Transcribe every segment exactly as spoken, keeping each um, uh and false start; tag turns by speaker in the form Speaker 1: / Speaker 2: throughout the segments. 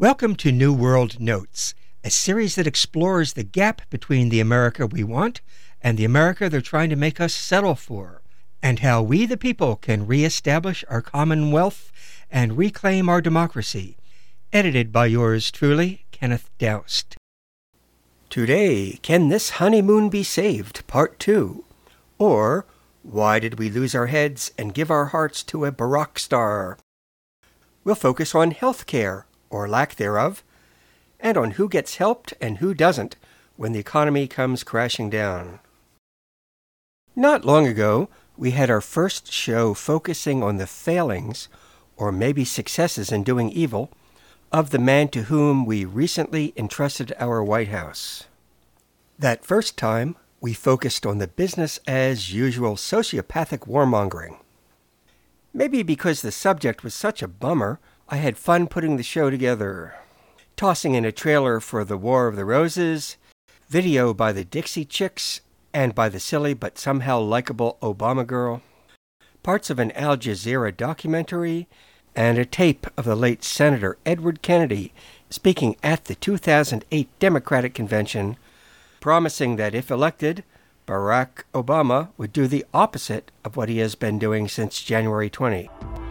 Speaker 1: Welcome to New World Notes, a series that explores the gap between the America we want and the America they're trying to make us settle for, and how we the people can reestablish our commonwealth and reclaim our democracy. Edited by yours truly, Kenneth Doust. Today, Can This Honeymoon Be Saved? Part two. Or, Why Did We Lose Our Heads and Give Our Hearts to a Baroque Star? We'll focus on health care, or lack thereof, and on who gets helped and who doesn't when the economy comes crashing down. Not long ago, we had our first show focusing on the failings, or maybe successes in doing evil, of the man to whom we recently entrusted our White House. That first time, we focused on the business-as-usual sociopathic warmongering. Maybe because the subject was such a bummer, I had fun putting the show together, tossing in a trailer for The War of the Roses, video by the Dixie Chicks, and by the silly but somehow likable Obama Girl, parts of an Al Jazeera documentary, and a tape of the late Senator Edward Kennedy speaking at the two thousand eight Democratic Convention, promising that if elected, Barack Obama would do the opposite of what he has been doing since January twentieth.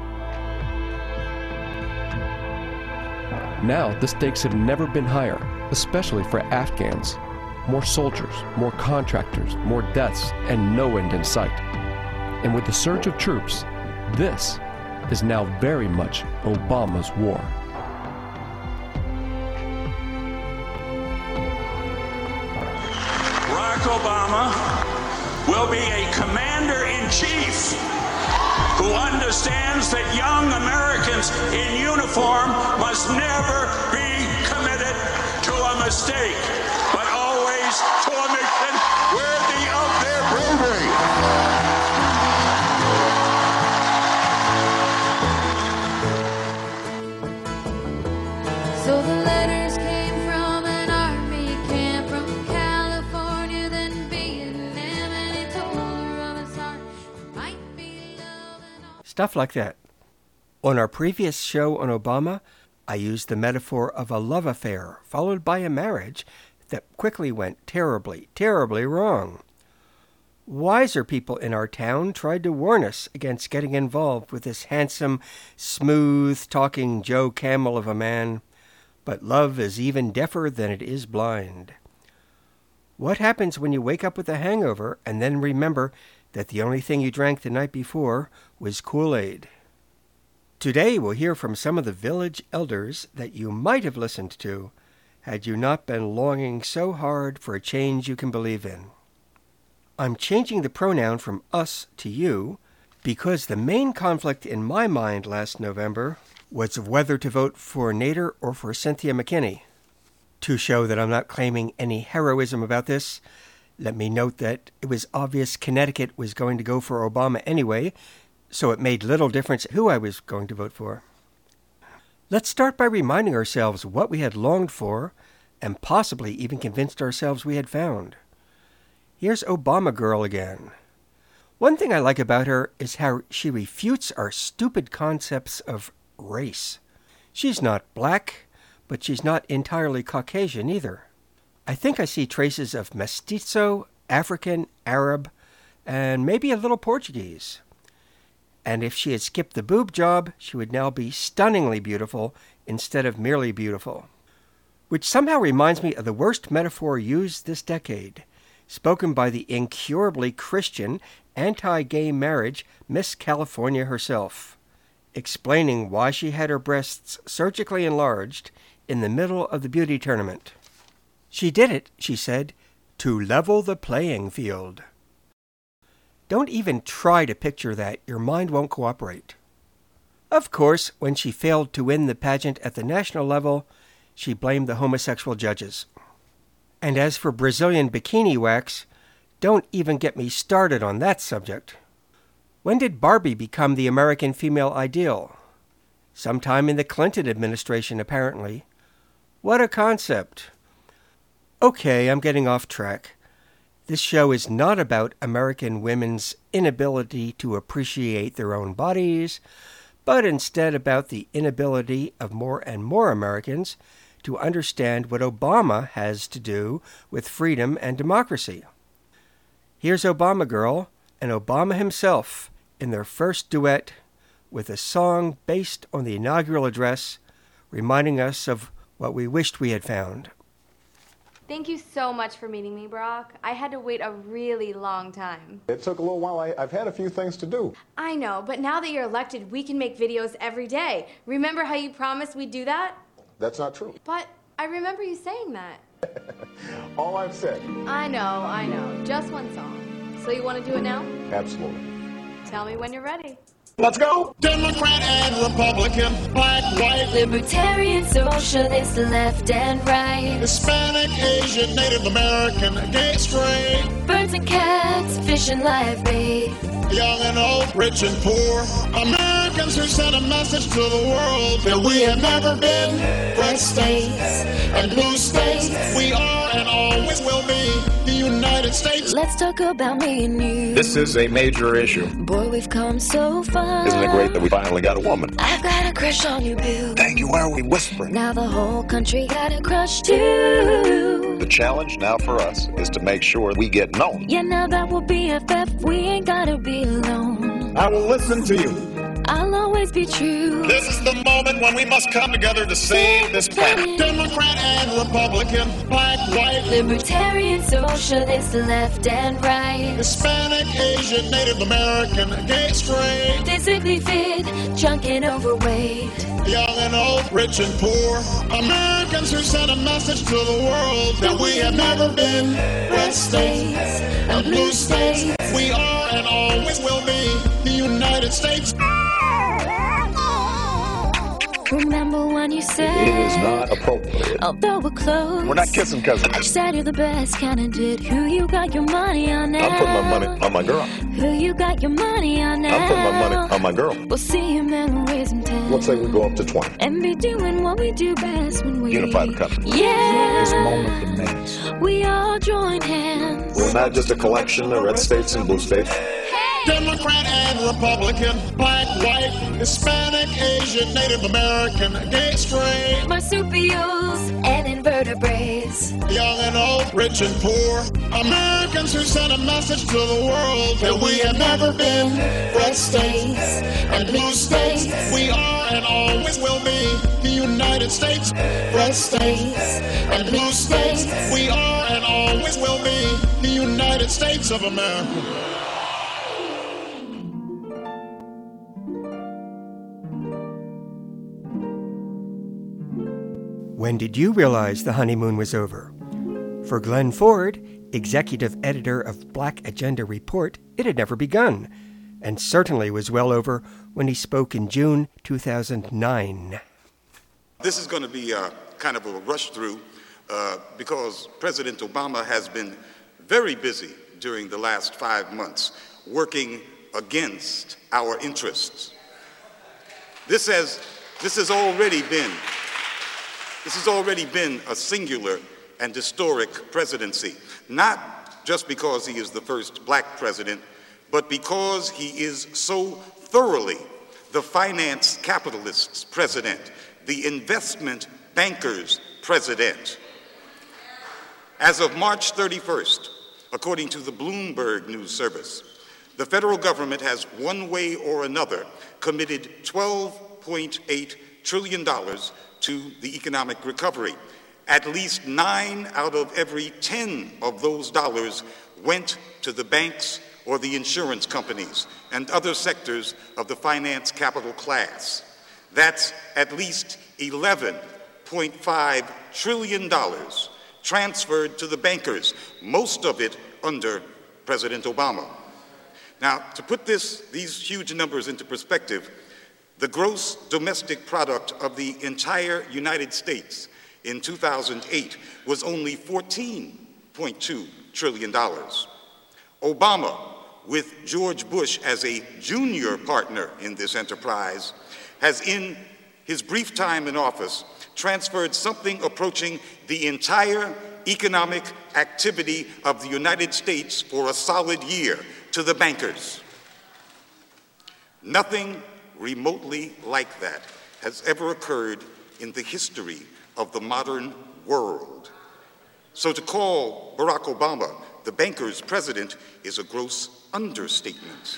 Speaker 2: Now, the stakes have never been higher, especially for Afghans. More soldiers, more contractors, more deaths, and no end in sight. And with the surge of troops, this is now very much Obama's war.
Speaker 3: Barack Obama will be a commander-in-chief who understands that young Americans in uniform must never be committed to a mistake, but always to a mission worthy of their bravery.
Speaker 4: So the letters came from an army camp from California, then Vietnam, and he told her of his heart might be love and all.
Speaker 1: Stuff like that. On our previous show on Obama, I used the metaphor of a love affair followed by a marriage that quickly went terribly, terribly wrong. Wiser people in our town tried to warn us against getting involved with this handsome, smooth-talking Joe Camel of a man, but love is even deafer than it is blind. What happens when you wake up with a hangover and then remember that the only thing you drank the night before was Kool-Aid? Today we'll hear from some of the village elders that you might have listened to had you not been longing so hard for a change you can believe in. I'm changing the pronoun from us to you because the main conflict in my mind last November was of whether to vote for Nader or for Cynthia McKinney. To show that I'm not claiming any heroism about this, let me note that it was obvious Connecticut was going to go for Obama anyway, so it made little difference who I was going to vote for. Let's start by reminding ourselves what we had longed for, and possibly even convinced ourselves we had found. Here's Obama Girl again. One thing I like about her is how she refutes our stupid concepts of race. She's not black, but she's not entirely Caucasian either. I think I see traces of mestizo, African, Arab, and maybe a little Portuguese. And if she had skipped the boob job, she would now be stunningly beautiful instead of merely beautiful. Which somehow reminds me of the worst metaphor used this decade, spoken by the incurably Christian, anti-gay marriage Miss California herself, explaining why she had her breasts surgically enlarged in the middle of the beauty tournament. She did it, she said, to level the playing field. Don't even try to picture that. Your mind won't cooperate. Of course, when she failed to win the pageant at the national level, she blamed the homosexual judges. And as for Brazilian bikini wax, don't even get me started on that subject. When did Barbie become the American female ideal? Sometime in the Clinton administration, apparently. What a concept. Okay, I'm getting off track. This show is not about American women's inability to appreciate their own bodies, but instead about the inability of more and more Americans to understand what Obama has to do with freedom and democracy. Here's Obama Girl and Obama himself in their first duet with a song based on the inaugural address, reminding us of what we wished we had found.
Speaker 5: Thank you so much for meeting me, Barack. I had to wait a really long time.
Speaker 6: It took a little while. I, I've had a few things to do.
Speaker 5: I know, but now that you're elected, we can make videos every day. Remember how you promised we'd do that?
Speaker 6: That's not true.
Speaker 5: But I remember you saying that.
Speaker 6: All I've said.
Speaker 5: I know, I know. Just one song. So you want to do it now?
Speaker 6: Absolutely.
Speaker 5: Tell me when you're ready.
Speaker 6: Let's go!
Speaker 7: Democrat and Republican, black, white,
Speaker 8: Libertarian, socialist, left and right,
Speaker 7: Hispanic, Asian, Native American, gay, straight,
Speaker 8: birds and cats, fish and live bait,
Speaker 7: young and old, rich and poor, Americans who send a message to the world that we have never been red states and blue states. We are and always will be the United States.
Speaker 8: Let's talk about me and you.
Speaker 9: This is a major issue.
Speaker 8: Boy, we've come so far.
Speaker 9: Isn't it great that we finally got a woman?
Speaker 8: I've got a crush on you, Bill.
Speaker 9: Thank you. Why are we whispering?
Speaker 8: Now the whole country got a crush too.
Speaker 9: The challenge now for us is to make sure we get known.
Speaker 8: Yeah, now that we're B F F, we ain't gotta be alone.
Speaker 6: I will listen to you.
Speaker 8: I'll always be true.
Speaker 7: This is the moment when we must come together to save this planet. Democrat and Republican, black, white,
Speaker 8: Libertarian, socialist, left and right,
Speaker 7: Hispanic, Asian, Native American, gay, straight,
Speaker 8: physically fit, junk and overweight,
Speaker 7: young and old, rich and poor, Americans who send a message to the world that we have never been red states and blue states. We are and always will be the United States.
Speaker 8: Remember when you said
Speaker 9: It is not appropriate.
Speaker 8: although we're close,
Speaker 9: We're not kissing cousins.
Speaker 8: you said you're the best candidate. Who you got your money on now?
Speaker 9: I'm putting my money on my girl.
Speaker 8: Who you got your money on now?
Speaker 9: I'm putting my money on my girl.
Speaker 8: We'll see him and we'll raise him ten.
Speaker 9: Let's say we go up to twenty.
Speaker 8: And be doing what we do best when we
Speaker 9: Unify the country.
Speaker 8: Yeah.
Speaker 9: This moment demands.
Speaker 8: We all join hands.
Speaker 9: We're not just a collection of red states and blue states.
Speaker 7: Democrat and Republican, black, white, Hispanic, Asian, Native American, gay, straight,
Speaker 8: Marsupials and invertebrates,
Speaker 7: young and old, rich and poor, Americans who send a message to the world that we have never been red states and blue states. We are and always will be the United States. Red states and blue states. We are and always will be the United States of America.
Speaker 1: When did you realize the honeymoon was over? For Glenn Ford, executive editor of Black Agenda Report, it had never begun, and certainly was well over when he spoke in June two thousand nine.
Speaker 10: This is going to be uh, kind of a rush through uh, because President Obama has been very busy during the last five months working against our interests. This has, this has already been This has already been a singular and historic presidency, not just because he is the first black president, but because he is so thoroughly the finance capitalists' president, the investment bankers' president. As of March thirty-first, according to the Bloomberg News Service, the federal government has one way or another committed twelve point eight trillion dollars to the economic recovery. At least nine out of every ten of those dollars went to the banks or the insurance companies and other sectors of the finance capital class. That's at least eleven point five trillion dollars transferred to the bankers, most of it under President Obama. Now, to put this, these huge numbers into perspective, the gross domestic product of the entire United States in two thousand eight was only fourteen point two trillion dollars. Obama, with George Bush as a junior partner in this enterprise, has in his brief time in office transferred something approaching the entire economic activity of the United States for a solid year to the bankers. Nothing remotely like that has ever occurred in the history of the modern world. So to call Barack Obama the bankers' president is a gross understatement.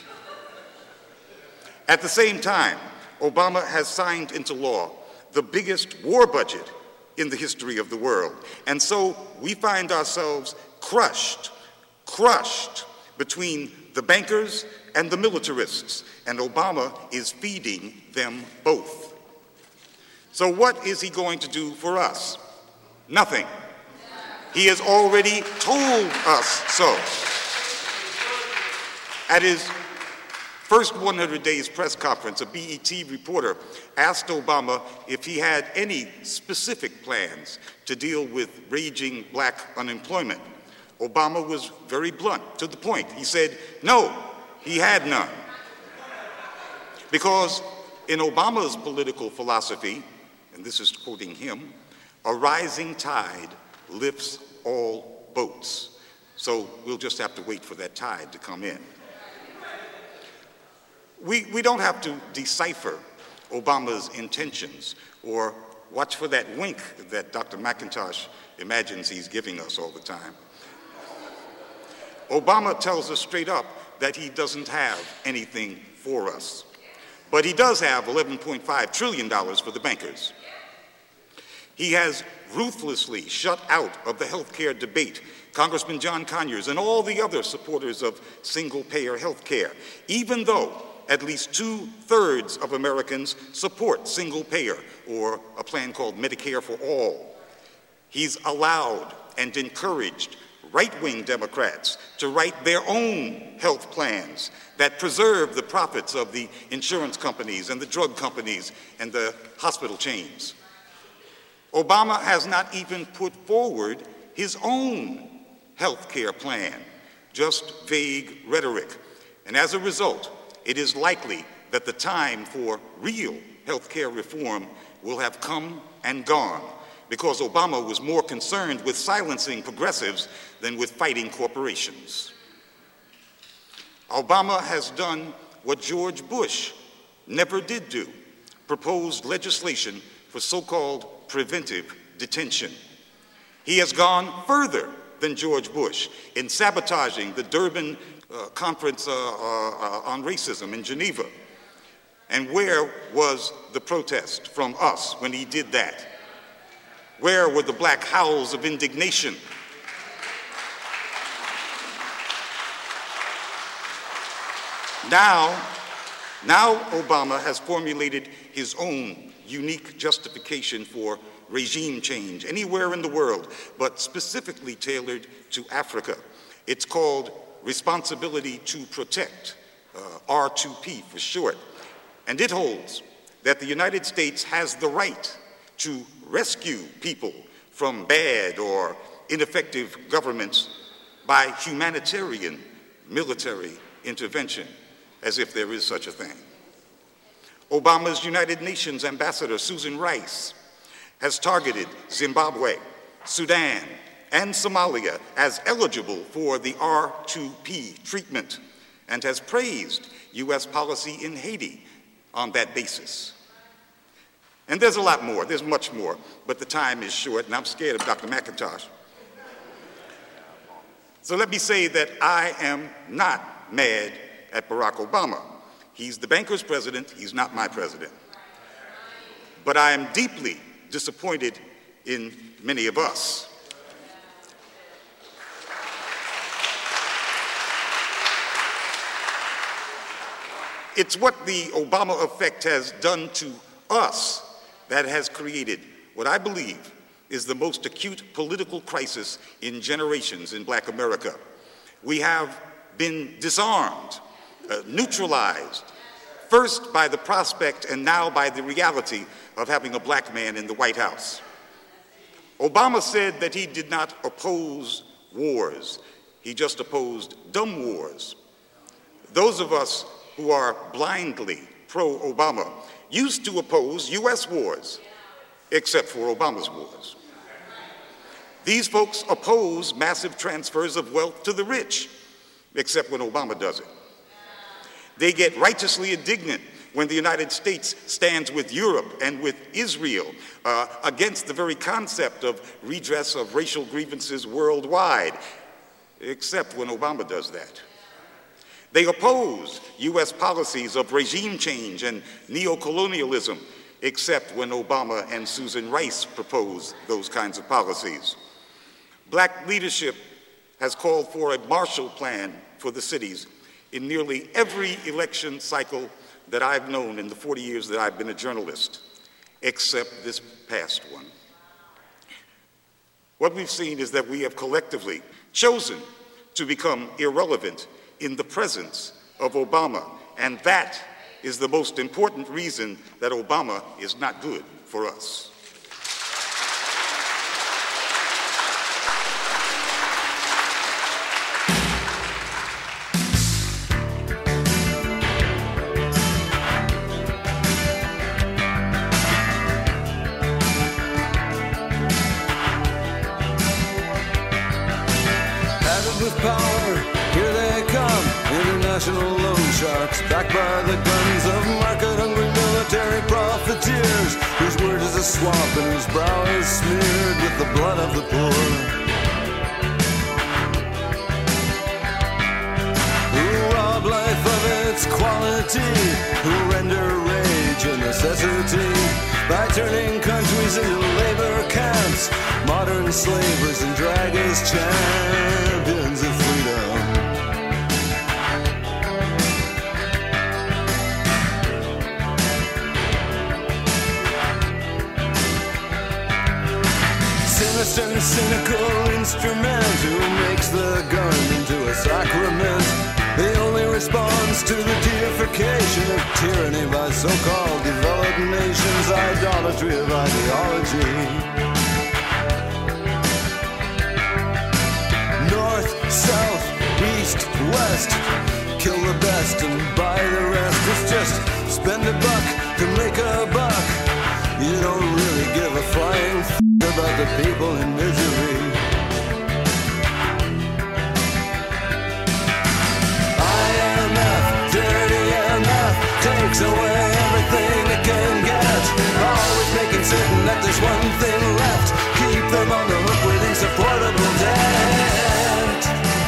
Speaker 10: At the same time, Obama has signed into law the biggest war budget in the history of the world. And so we find ourselves crushed, crushed between the bankers and the militarists, and Obama is feeding them both. So what is he going to do for us? Nothing. He has already told us so. At his first one hundred days press conference, a B E T reporter asked Obama if he had any specific plans to deal with raging black unemployment. Obama was very blunt, to the point. He said, no, he had none. Because in Obama's political philosophy, and this is quoting him, a rising tide lifts all boats. So we'll just have to wait for that tide to come in. We, we don't have to decipher Obama's intentions or watch for that wink that Doctor McIntosh imagines he's giving us all the time. Obama tells us straight up that he doesn't have anything for us. But he does have eleven point five trillion dollars for the bankers. He has ruthlessly shut out of the health care debate Congressman John Conyers and all the other supporters of single-payer health care, even though at least two-thirds of Americans support single-payer, or a plan called Medicare for All. He's allowed and encouraged right-wing Democrats to write their own health plans that preserve the profits of the insurance companies and the drug companies and the hospital chains. Obama has not even put forward his own health care plan, just vague rhetoric. And as a result, it is likely that the time for real health care reform will have come and gone, because Obama was more concerned with silencing progressives than with fighting corporations. Obama has done what George Bush never did do, proposed legislation for so-called preventive detention. He has gone further than George Bush in sabotaging the Durban uh, Conference uh, uh, on Racism in Geneva. And where was the protest from us when he did that? Where were the black howls of indignation? Now, now Obama has formulated his own unique justification for regime change anywhere in the world, but specifically tailored to Africa. It's called Responsibility to Protect, uh, R two P for short. And it holds that the United States has the right to rescue people from bad or ineffective governments by humanitarian military intervention, as if there is such a thing. Obama's United Nations ambassador, Susan Rice, has targeted Zimbabwe, Sudan, and Somalia as eligible for the R two P treatment, and has praised U S policy in Haiti on that basis. And there's a lot more, there's much more, but the time is short, and I'm scared of Doctor McIntosh. So let me say that I am not mad at Barack Obama. He's the bankers' president, he's not my president. But I am deeply disappointed in many of us. It's what the Obama effect has done to us that has created what I believe is the most acute political crisis in generations in Black America. We have been disarmed, uh, neutralized, first by the prospect and now by the reality of having a black man in the White House. Obama said that he did not oppose wars, he just opposed dumb wars. Those of us who are blindly pro-Obama used to oppose U S wars, except for Obama's wars. These folks oppose massive transfers of wealth to the rich, except when Obama does it. They get righteously indignant when the United States stands with Europe and with Israel uh, against the very concept of redress of racial grievances worldwide, except when Obama does that. They oppose U S policies of regime change and neocolonialism, except when Obama and Susan Rice propose those kinds of policies. Black leadership has called for a Marshall Plan for the cities in nearly every election cycle that I've known in the forty years that I've been a journalist, except this past one. What we've seen is that we have collectively chosen to become irrelevant in the presence of Obama, and that is the most important reason that Obama is not good for us.
Speaker 11: With power, here they come, international loan sharks, backed by the guns of market-hungry military profiteers, whose word is a swamp and whose brow is smeared with the blood of the poor. Who rob life of its quality, who render rage a necessity, by turning countries into labor camps, modern slavers and drag as champions of freedom. Sinister and cynical instrument who makes the gun into a sacrament. The only response to the deification of tyranny by so-called developed nations, idolatry of ideology. North, south, east, west, kill the best and buy the rest. It's just spend a buck to make a buck. You don't really give a flying f*** about the people in misery. Takes away everything it can get, always making certain that there's one thing left, keep them on the hook with insupportable debt.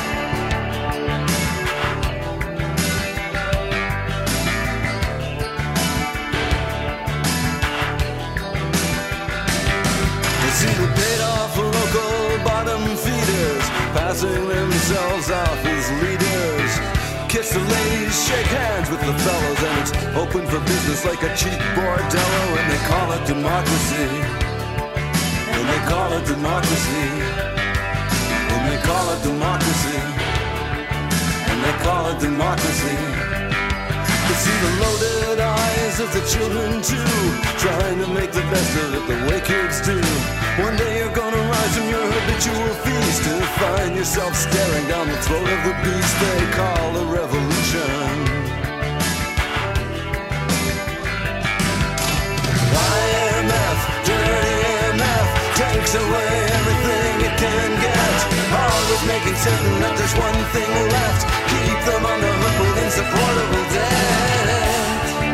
Speaker 11: You see the paid off local bottom feeders, passing themselves off as leaders. Kiss the ladies, shake hands with the fellows, and it's open for business like a cheap bordello, and they call it democracy. And they call it democracy. And they call it democracy. And they call it democracy. You see the loaded eyes of the children too, trying to make the best of it the way kids do. One day you're gonna rise from your habitual feast to find yourself staring down the throat of the beast they call a revolution. I M F, dirty M F, takes away everything it can get, always making certain that there's one thing left, keep them on the hook with insupportable debt.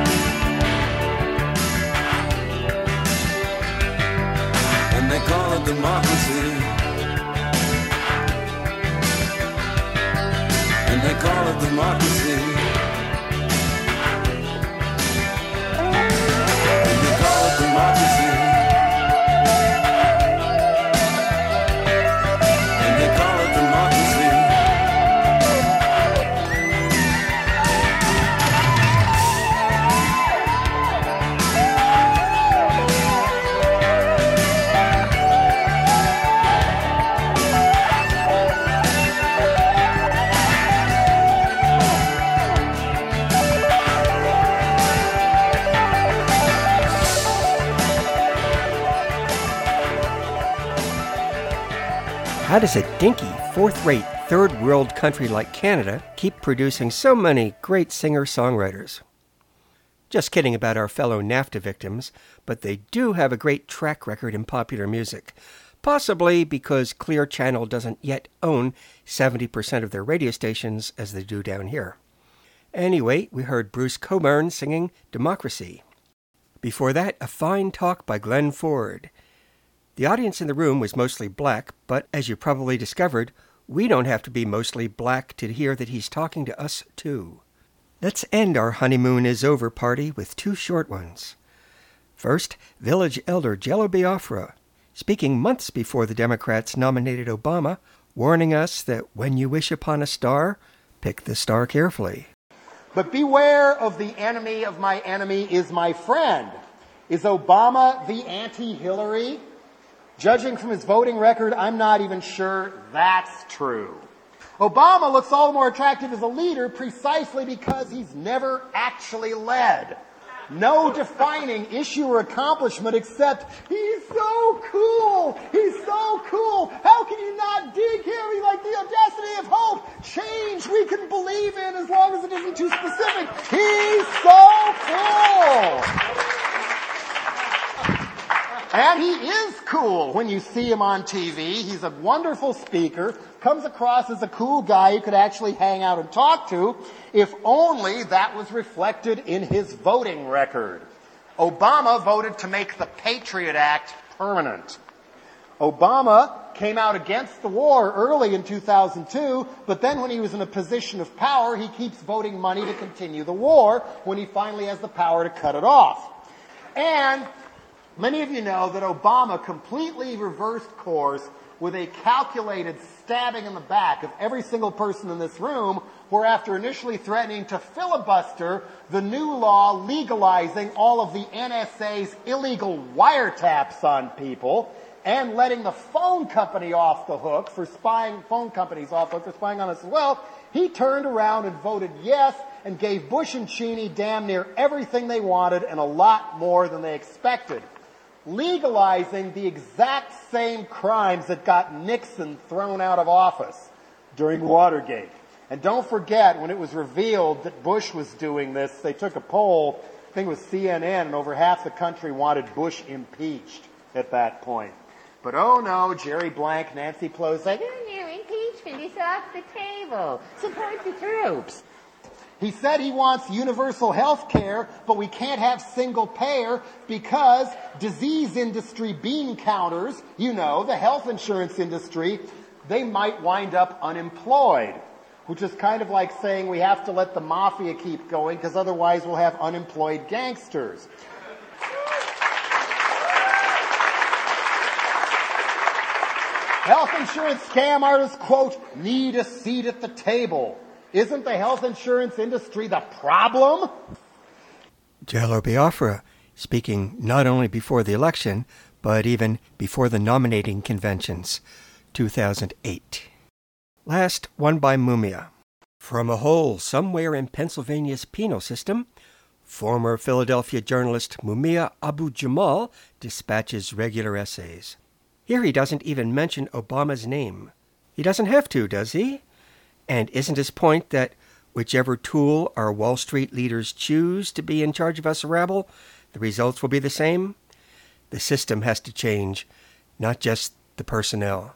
Speaker 11: And they call it democracy. And they call it democracy. And they call it democracy. And they call it democracy.
Speaker 1: How does a dinky, fourth-rate, third-world country like Canada keep producing so many great singer-songwriters? Just kidding about our fellow NAFTA victims, but they do have a great track record in popular music, possibly because Clear Channel doesn't yet own seventy percent of their radio stations as they do down here. Anyway, we heard Bruce Cockburn singing Democracy. Before that, a fine talk by Glenn Ford. The audience in the room was mostly black, but as you probably discovered, we don't have to be mostly black to hear that he's talking to us, too. Let's end our honeymoon is over party with two short ones. First, village elder Jello Biafra, speaking months before the Democrats nominated Obama, warning us that when you wish upon a star, pick the star carefully.
Speaker 12: But beware of the enemy of my enemy is my friend. Is Obama the anti-Hillary? Judging from his voting record, I'm not even sure that's true. Obama looks all the more attractive as a leader precisely because he's never actually led. No defining issue or accomplishment except he's so cool. He's so cool. How can you not dig him? He's like the audacity of hope. Change we can believe in as long as it isn't too specific. He's so cool. And he is cool when you see him on T V. He's a wonderful speaker, comes across as a cool guy you could actually hang out and talk to, if only that was reflected in his voting record. Obama voted to make the Patriot Act permanent. Obama came out against the war early in two thousand two, but then when he was in a position of power, he keeps voting money to continue the war when he finally has the power to cut it off. And many of you know that Obama completely reversed course with a calculated stabbing in the back of every single person in this room, where after initially threatening to filibuster the new law legalizing all of the N S A's illegal wiretaps on people and letting the phone company off the hook for spying, phone companies off the hook for spying on us as well, he turned around and voted yes and gave Bush and Cheney damn near everything they wanted and a lot more than they expected, legalizing the exact same crimes that got Nixon thrown out of office during Watergate. And don't forget, when it was revealed that Bush was doing this, they took a poll, I think it was C N N, and over half the country wanted Bush impeached at that point. But oh no, Jerry Blank, Nancy Pelosi, like, oh, no, impeachment is off the table. Support the troops. He said he wants universal health care, but we can't have single payer because disease industry bean counters, you know, the health insurance industry, they might wind up unemployed, which is kind of like saying we have to let the mafia keep going because otherwise we'll have unemployed gangsters. Health insurance scam artists, quote, need a seat at the table. Isn't the health insurance industry the problem?
Speaker 1: Jello Biafra, speaking not only before the election, but even before the nominating conventions, two thousand eight. Last, one by Mumia. From a hole somewhere in Pennsylvania's penal system, former Philadelphia journalist Mumia Abu-Jamal dispatches regular essays. Here he doesn't even mention Obama's name. He doesn't have to, does he? And isn't his point that whichever tool our Wall Street leaders choose to be in charge of us rabble, the results will be the same? The system has to change, not just the personnel.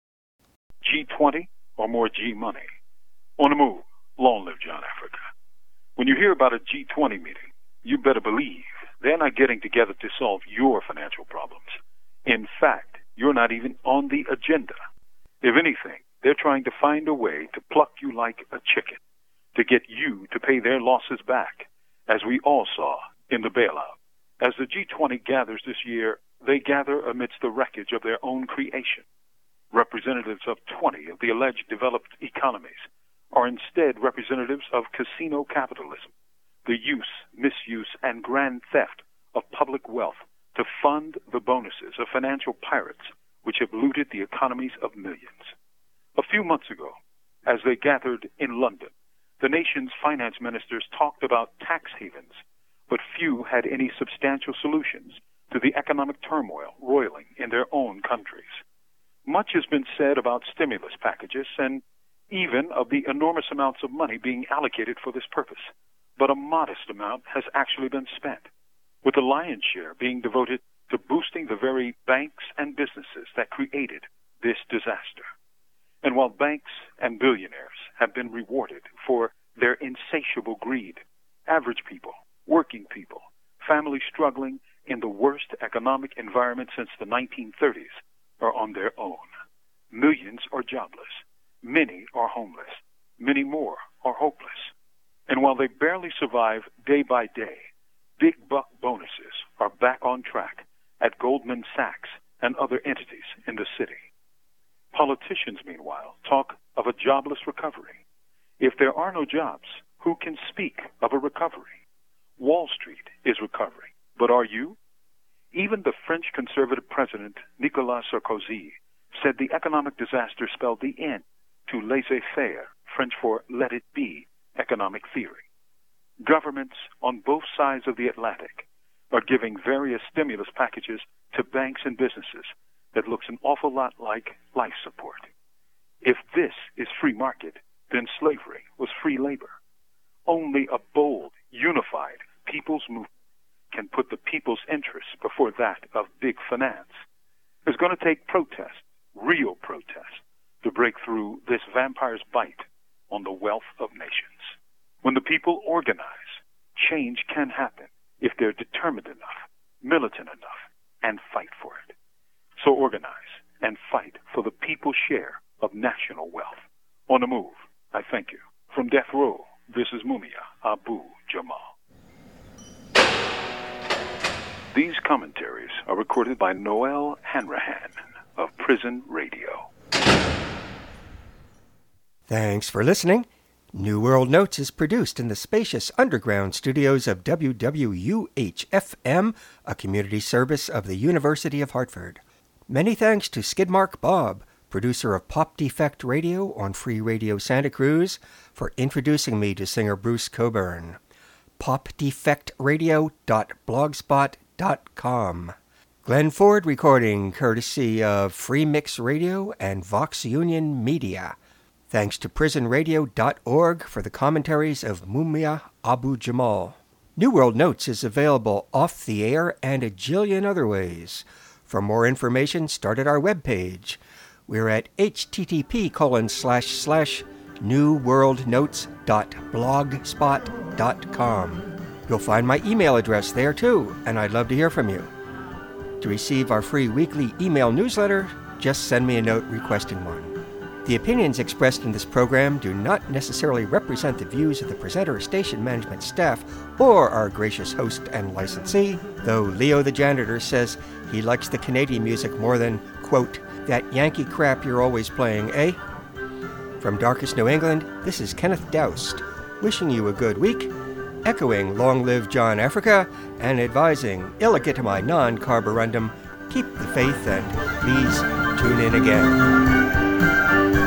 Speaker 13: G twenty or more G money? On the move, long live John Africa. When you hear about a G twenty meeting, you better believe they're not getting together to solve your financial problems. In fact, you're not even on the agenda. If anything, they're trying to find a way to pluck you like a chicken, to get you to pay their losses back, as we all saw in the bailout. As the G twenty gathers this year, they gather amidst the wreckage of their own creation. Representatives of twenty of the alleged developed economies are instead representatives of casino capitalism, the use, misuse, and grand theft of public wealth to fund the bonuses of financial pirates which have looted the economies of millions. A few months ago, as they gathered in London, the nation's finance ministers talked about tax havens, but few had any substantial solutions to the economic turmoil roiling in their own countries. Much has been said about stimulus packages and even of the enormous amounts of money being allocated for this purpose, but a modest amount has actually been spent, with the lion's share being devoted to boosting the very banks and businesses that created this disaster. And while banks and billionaires have been rewarded for their insatiable greed. Average people, working people, families struggling in the worst economic environment since the nineteen thirties are on their own. Millions are jobless. Many are homeless. Many more are hopeless. And while they barely survive day by day, big buck bonuses are back on track at Goldman Sachs and other entities in the city. Politicians, meanwhile, talk of a jobless recovery. If there are no jobs, who can speak of a recovery? Wall Street is recovering, but are you? Even the French conservative president, Nicolas Sarkozy, said the economic disaster spelled the end to laissez-faire, French for let it be, economic theory. Governments on both sides of the Atlantic are giving various stimulus packages to banks and businesses that looks an awful lot like life support. If this is free market, then slavery was free labor. Only a bold, unified people's movement can put the people's interests before that of big finance. It's going to take protest, real protest, to break through this vampire's bite on the wealth of nations. When the people organize, change can happen if they're determined enough, militant enough, and fight for it. So organize and fight for the people's share of national wealth. On the move, I thank you. From Death Row, this is Mumia Abu Jamal. These commentaries are recorded by Noel Hanrahan of Prison Radio.
Speaker 1: Thanks for listening. New World Notes is produced in the spacious underground studios of W W U H F M, a community service of the University of Hartford. Many thanks to Skidmark Bob, producer of Pop Defect Radio on Free Radio Santa Cruz, for introducing me to singer Bruce Coburn. pop defect radio dot blogspot dot com. Glenn Ford recording courtesy of Free Mix Radio and Vox Union Media. Thanks to prison radio dot org for the commentaries of Mumia Abu Jamal. New World Notes is available off the air and a jillion other ways. For more information, start at our webpage. We're at http colon slash slash newworldnotes dot blogspot dot com. You'll find my email address there too, and I'd love to hear from you. To receive our free weekly email newsletter, just send me a note requesting one. The opinions expressed in this program do not necessarily represent the views of the presenter, station management staff, or our gracious host and licensee, though Leo the janitor says he likes the Canadian music more than, quote, that Yankee crap you're always playing, eh? From darkest New England, this is Kenneth Doust, wishing you a good week, echoing Long Live John Africa, and advising illegitimi non carborundum, keep the faith and please tune in again.